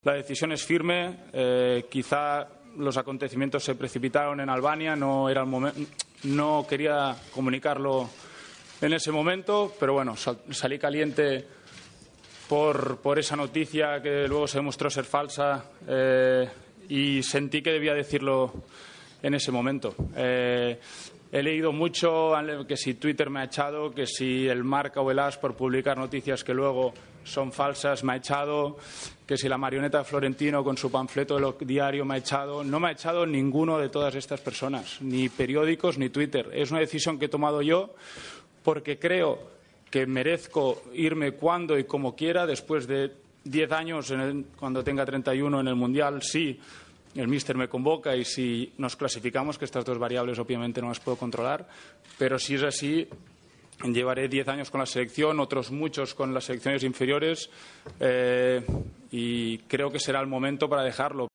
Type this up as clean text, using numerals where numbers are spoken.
La decisión es firme. Quizá los acontecimientos se precipitaron en Albania, no era el momento, no quería comunicarlo en ese momento, pero bueno, salí caliente por esa noticia que luego se demostró ser falsa y sentí que debía decirlo en ese momento. He leído mucho que si Twitter me ha echado, que si el Marca o el AS por publicar noticias que luego son falsas me ha echado, que si la marioneta de Florentino con su panfleto de diario me ha echado. No me ha echado ninguno de todas estas personas, ni periódicos ni Twitter. Es una decisión que he tomado yo porque creo que merezco irme cuando y como quiera, después de 10 años, cuando tenga 31 en el Mundial, sí. El míster me convoca y si nos clasificamos, que estas dos variables obviamente no las puedo controlar, pero si es así, llevaré 10 años con la selección, otros muchos con las selecciones inferiores y creo que será el momento para dejarlo.